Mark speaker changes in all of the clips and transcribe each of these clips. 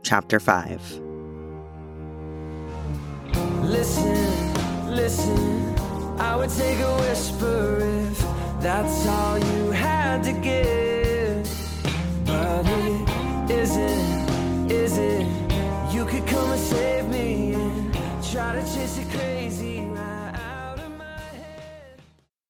Speaker 1: Chapter 5.
Speaker 2: Listen, I would take a whisper if that's all you had to give. But it isn't, is it? You could come and save me and try to chase it crazy right out of my head.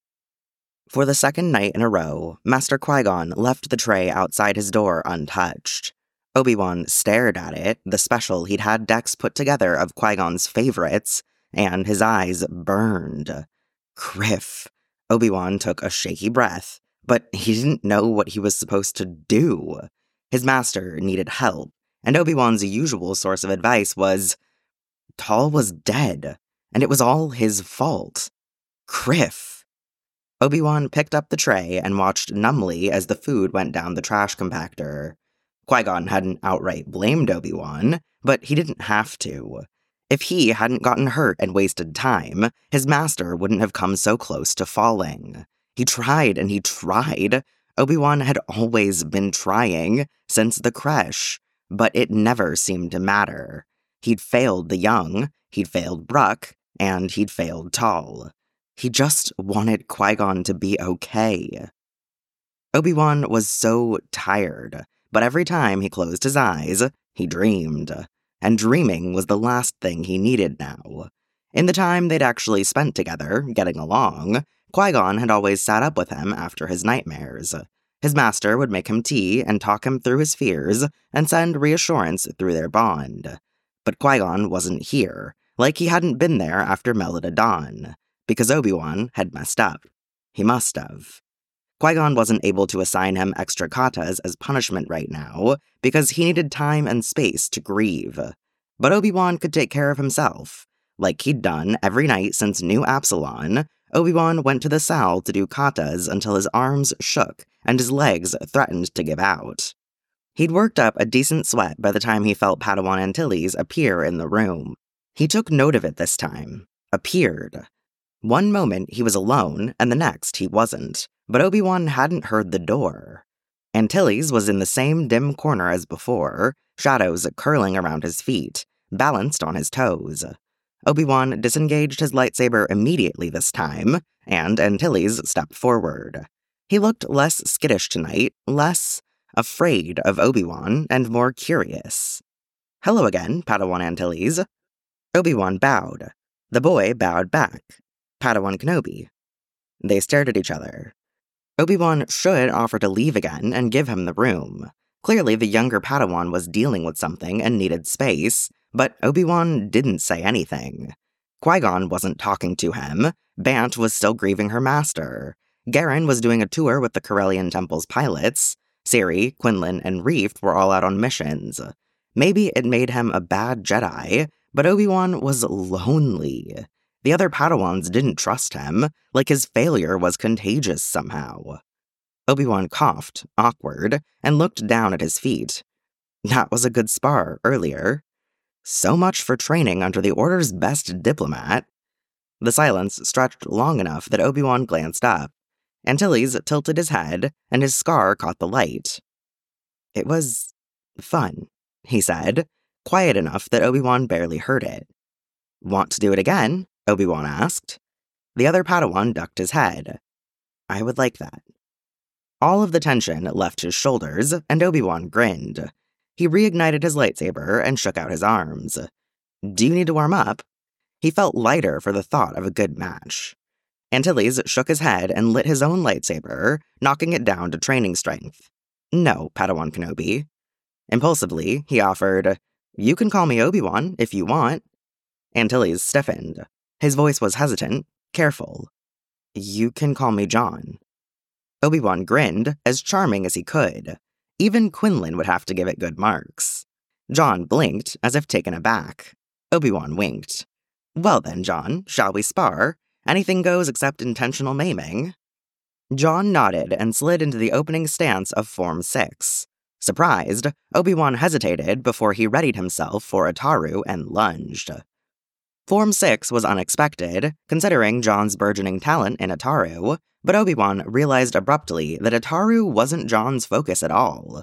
Speaker 1: For the second night in a row, Master Qui-Gon left the tray outside his door untouched. Obi-Wan stared at it, the special he'd had Dex put together of Qui-Gon's favorites, and his eyes burned. Criff. Obi-Wan took a shaky breath, but he didn't know what he was supposed to do. His master needed help, and Obi-Wan's usual source of advice was, Tal was dead, and it was all his fault. Criff. Obi-Wan picked up the tray and watched numbly as the food went down the trash compactor. Qui-Gon hadn't outright blamed Obi-Wan, but he didn't have to. If he hadn't gotten hurt and wasted time, his master wouldn't have come so close to falling. He tried and he tried. Obi-Wan had always been trying, since the creche, but it never seemed to matter. He'd failed the young, he'd failed Bruck, and he'd failed Tal. He just wanted Qui-Gon to be okay. Obi-Wan was so tired, but every time he closed his eyes, he dreamed. And dreaming was the last thing he needed now. In the time they'd actually spent together, getting along, Qui-Gon had always sat up with him after his nightmares. His master would make him tea and talk him through his fears and send reassurance through their bond. But Qui-Gon wasn't here, like he hadn't been there after Melida Dawn, because Obi-Wan had messed up. He must have. Qui-Gon wasn't able to assign him extra katas as punishment right now, because he needed time and space to grieve. But Obi-Wan could take care of himself. Like he'd done every night since New Absalom, Obi-Wan went to the cell to do katas until his arms shook and his legs threatened to give out. He'd worked up a decent sweat by the time he felt Padawan Antilles appear in the room. He took note of it this time. Appeared. One moment he was alone, and the next he wasn't, but Obi-Wan hadn't heard the door. Antilles was in the same dim corner as before, shadows curling around his feet, balanced on his toes. Obi-Wan disengaged his lightsaber immediately this time, and Antilles stepped forward. He looked less skittish tonight, less afraid of Obi-Wan, and more curious. "Hello again, Padawan Antilles." Obi-Wan bowed. The boy bowed back. "Padawan Kenobi." They stared at each other. Obi-Wan should offer to leave again and give him the room. Clearly, the younger Padawan was dealing with something and needed space, but Obi-Wan didn't say anything. Qui-Gon wasn't talking to him. Bant was still grieving her master. Garen was doing a tour with the Corellian Temple's pilots. Ciri, Quinlan, and Reef were all out on missions. Maybe it made him a bad Jedi, but Obi-Wan was lonely. The other Padawans didn't trust him, like his failure was contagious somehow. Obi-Wan coughed, awkward, and looked down at his feet. That was a good spar earlier. So much for training under the Order's best diplomat. The silence stretched long enough that Obi-Wan glanced up. Antilles tilted his head, and his scar caught the light. "It was fun," he said, quiet enough that Obi-Wan barely heard it. "Want to do it again?" Obi-Wan asked. The other Padawan ducked his head. "I would like that." All of the tension left his shoulders, and Obi-Wan grinned. He reignited his lightsaber and shook out his arms. "Do you need to warm up?" He felt lighter for the thought of a good match. Antilles shook his head and lit his own lightsaber, knocking it down to training strength. "No, Padawan Kenobi." Impulsively, he offered, "You can call me Obi-Wan if you want." Antilles stiffened. His voice was hesitant, careful. "You can call me John." Obi-Wan grinned, as charming as he could. Even Quinlan would have to give it good marks. John blinked, as if taken aback. Obi-Wan winked. "Well then, John, shall we spar? Anything goes except intentional maiming." John nodded and slid into the opening stance of Form 6. Surprised, Obi-Wan hesitated before he readied himself for Ataru and lunged. Form 6 was unexpected, considering John's burgeoning talent in Ataru, but Obi-Wan realized abruptly that Ataru wasn't John's focus at all.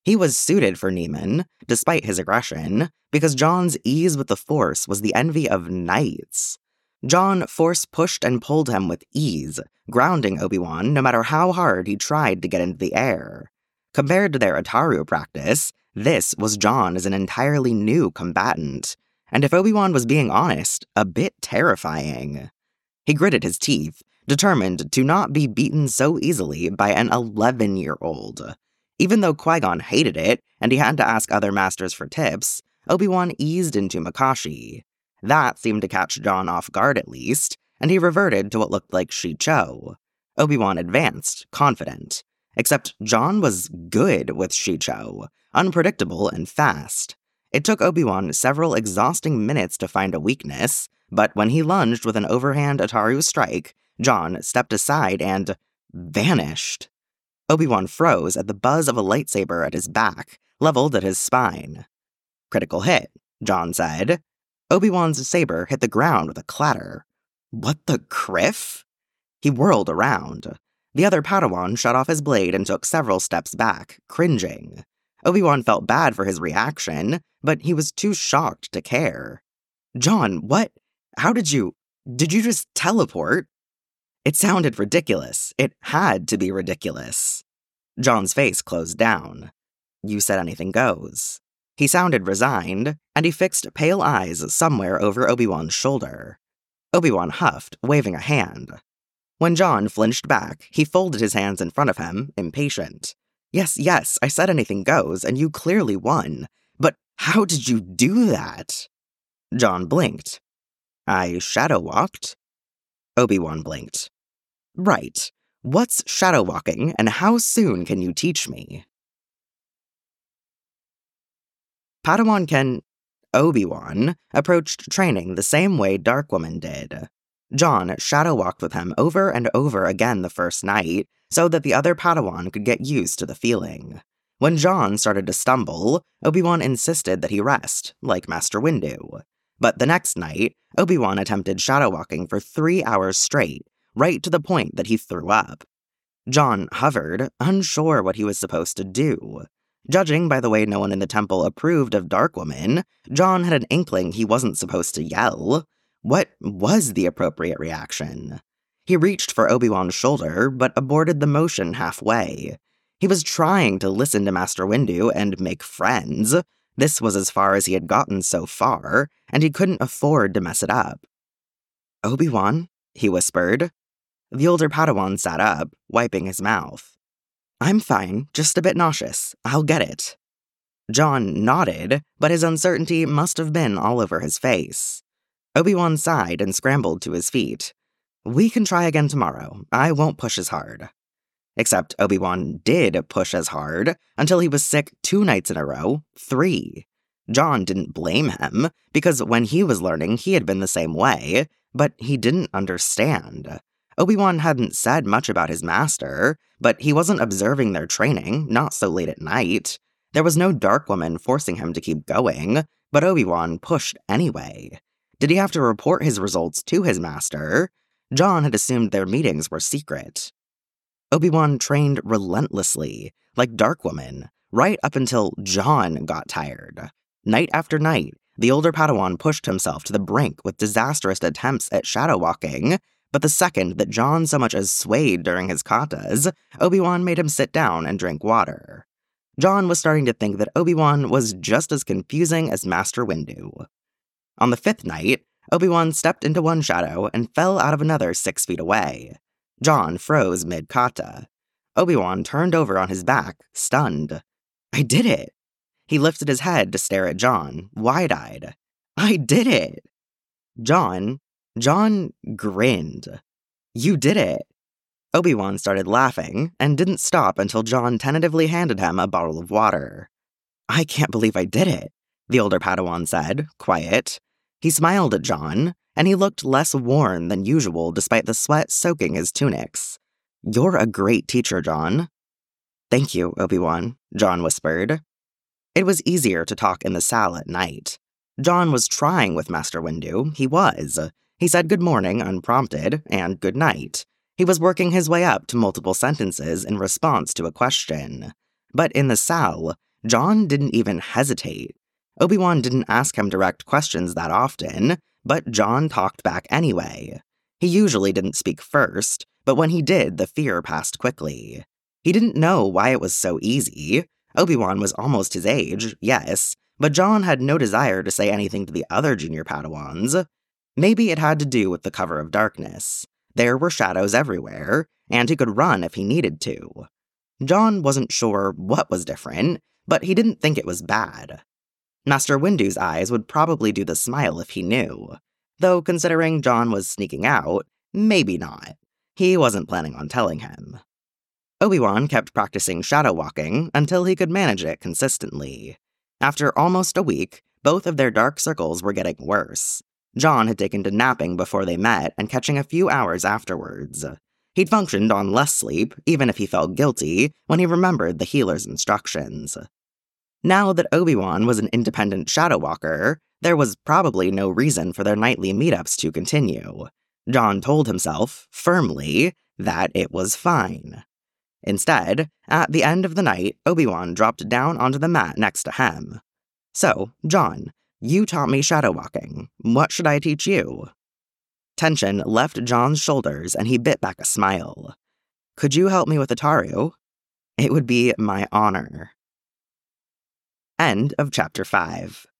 Speaker 1: He was suited for Niemann, despite his aggression, because Jon's ease with the Force was the envy of knights. Jon force-pushed and pulled him with ease, grounding Obi-Wan no matter how hard he tried to get into the air. Compared to their Ataru practice, this was Jon as an entirely new combatant, and if Obi-Wan was being honest, a bit terrifying. He gritted his teeth, determined to not be beaten so easily by an 11-year-old. Even though Qui-Gon hated it, and he had to ask other masters for tips, Obi-Wan eased into Makashi. That seemed to catch Jon off guard at least, and he reverted to what looked like Shicho. Obi-Wan advanced, confident. Except Jon was good with Shicho, unpredictable and fast. It took Obi-Wan several exhausting minutes to find a weakness, but when he lunged with an overhand Ataru strike, Jon stepped aside and vanished. Obi-Wan froze at the buzz of a lightsaber at his back, leveled at his spine. Critical hit, Jon said. Obi-Wan's saber hit the ground with a clatter. What the criff? He whirled around. The other Padawan shut off his blade and took several steps back, cringing. Obi-Wan felt bad for his reaction, but he was too shocked to care. Jon, what? How did you just teleport? It sounded ridiculous. It had to be ridiculous. Jon's face closed down. You said anything goes. He sounded resigned, and he fixed pale eyes somewhere over Obi-Wan's shoulder. Obi-Wan huffed, waving a hand. When Jon flinched back, he folded his hands in front of him, impatient. Yes, I said anything goes, and you clearly won. But how did you do that? Jon blinked. I shadow walked. Obi-Wan blinked. Right. What's shadow walking, and how soon can you teach me? Padawan Obi-Wan approached training the same way Darkwoman did. Jon shadow walked with him over and over again the first night, so that the other Padawan could get used to the feeling. When Jon started to stumble, Obi-Wan insisted that he rest, like Master Windu. But the next night, Obi-Wan attempted shadow walking for 3 hours straight, right to the point that he threw up. Jon hovered, unsure what he was supposed to do. Judging by the way no one in the temple approved of Darkwoman, Jon had an inkling he wasn't supposed to yell. What was the appropriate reaction? He reached for Obi-Wan's shoulder, but aborted the motion halfway. He was trying to listen to Master Windu and make friends. This was as far as he had gotten so far, and he couldn't afford to mess it up. Obi-Wan, he whispered. The older Padawan sat up, wiping his mouth. I'm fine, just a bit nauseous. I'll get it. Jon nodded, but his uncertainty must have been all over his face. Obi-Wan sighed and scrambled to his feet. We can try again tomorrow. I won't push as hard. Except Obi-Wan did push as hard until he was sick 2 nights in a row, 3. Jon didn't blame him, because when he was learning he had been the same way, but he didn't understand. Obi-Wan hadn't said much about his master, but he wasn't observing their training, not so late at night. There was no Darkwoman forcing him to keep going, but Obi-Wan pushed anyway. Did he have to report his results to his master? Jon had assumed their meetings were secret. Obi-Wan trained relentlessly, like Darkwoman, right up until Jon got tired. Night after night, the older Padawan pushed himself to the brink with disastrous attempts at shadow walking, but the second that Jon so much as swayed during his katas, Obi-Wan made him sit down and drink water. Jon was starting to think that Obi-Wan was just as confusing as Master Windu. On the 5th night, Obi-Wan stepped into one shadow and fell out of another 6 feet away. Jon froze mid-kata. Obi-Wan turned over on his back, stunned. I did it! He lifted his head to stare at Jon, wide-eyed. I did it! Jon grinned. You did it! Obi-Wan started laughing, and didn't stop until Jon tentatively handed him a bottle of water. I can't believe I did it, the older Padawan said, quiet. He smiled at Jon, and he looked less worn than usual despite the sweat soaking his tunics. You're a great teacher, Jon. Thank you, Obi-Wan, Jon whispered. It was easier to talk in the salle at night. Jon was trying with Master Windu, he was. He said good morning unprompted, and good night. He was working his way up to multiple sentences in response to a question. But in the salle, John didn't even hesitate. Obi-Wan didn't ask him direct questions that often, but John talked back anyway. He usually didn't speak first, but when he did, the fear passed quickly. He didn't know why it was so easy. Obi-Wan was almost his age, yes, but John had no desire to say anything to the other junior Padawans. Maybe it had to do with the cover of darkness. There were shadows everywhere, and he could run if he needed to. John wasn't sure what was different, but he didn't think it was bad. Master Windu's eyes would probably do the smile if he knew, though considering John was sneaking out, maybe not. He wasn't planning on telling him. Obi-Wan kept practicing shadow walking until he could manage it consistently. After almost a week, both of their dark circles were getting worse. John had taken to napping before they met and catching a few hours afterwards. He'd functioned on less sleep, even if he felt guilty, when he remembered the healer's instructions. Now that Obi-Wan was an independent shadow walker, there was probably no reason for their nightly meetups to continue. John told himself, firmly, that it was fine. Instead, at the end of the night, Obi-Wan dropped down onto the mat next to him. "So, John, you taught me shadow walking. What should I teach you?" Tension left John's shoulders and he bit back a smile. "Could you help me with Ataru?" "It would be my honor." End of Chapter 5.